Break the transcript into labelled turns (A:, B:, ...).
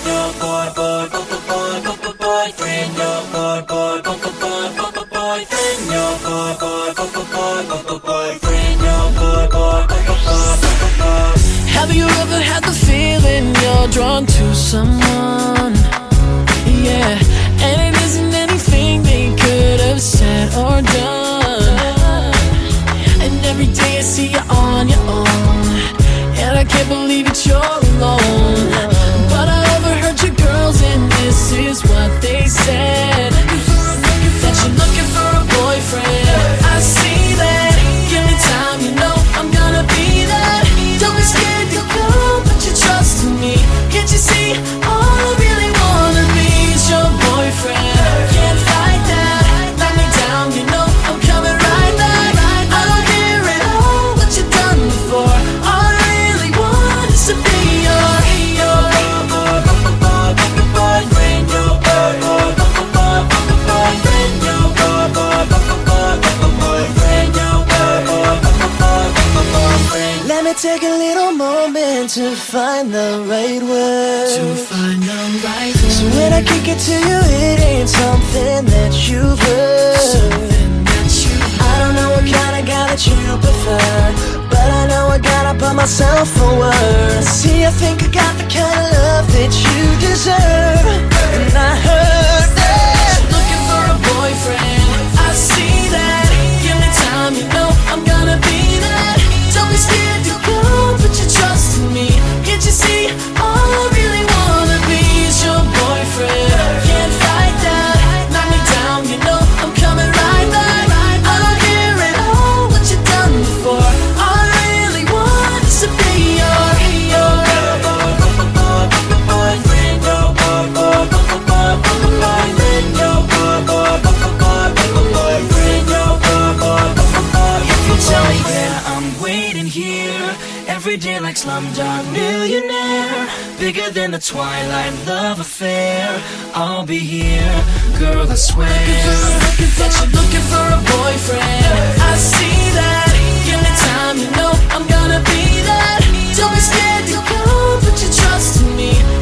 A: your boyfriend, your boyfriend, your boyfriend, your boyfriend.
B: Have you ever had the feeling you're drawn to someone? Yeah, and it isn't anything they could have said or done. And every day I see you on your own, and I can't believe that you're alone. But I overheard your girls, and this is what they said: that you're looking for a boyfriend. I see that. Give me time, you know I'm gonna be that. Don't be scared to go, put your trust in me. Can't you see? All I really wanna be is your boyfriend. Can't fight that. Knock me down, you know I'm coming right back. I don't care at all what you've done before. All I really want is to be your
A: boyfriend, your boyfriend, your boyfriend.
B: Let me take a little moment to find the right word. So when I kick it to you, it ain't something that you've heard. I don't know what kind of guy that you prefer, but I know I gotta put myself forward. See, I think I got the kind of love that you deserve. And I heard that you're looking for a boyfriend. I see that. Give me time, you know I'm gonna be that. Don't be scared to go, put your trust in me. Can't you see? All I really wanna be is your boyfriend. Can't fight that. Knock me down, you know I'm coming right back. I don't care at all what you've done before. All I really want is to be your
A: boyfriend, your boyfriend, your boyfriend.
B: If you tell me that I'm waiting here every day like Slumdog Millionaire, bigger than a Twilight love affair, I'll be here, girl, I swear. That you're looking for a boyfriend. I see that. Give me time, you know I'm gonna be that. Don't be scared to go, put your trust in me.